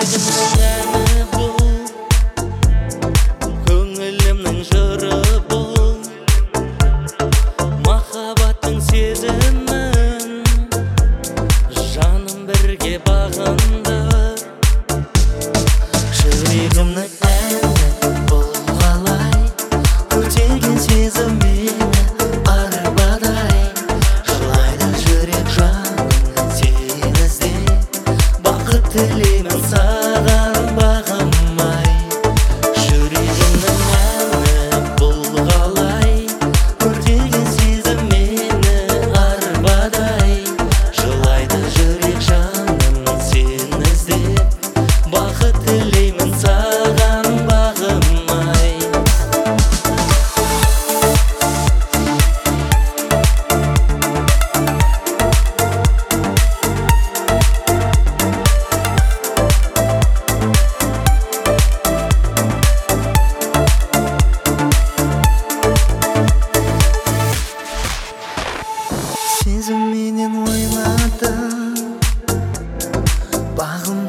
әні бұл, көңілімнің жыры бұл, махаббаттың сезімін жаным бірге бағындыр. Жүрегімнің әні бұл қалай, өртеген сезім мені арбадай. Жылайды жүрек жаным сені іздеп, бақыт тілеймін саған бағынбай. Жүрегімнің әні бұл қалай, өртеген сезім мені арбадай. Жылайды жүрек жаным сені іздеп, бақыт тілеймін саған бағынбай. Сезімменен ойладым, бағым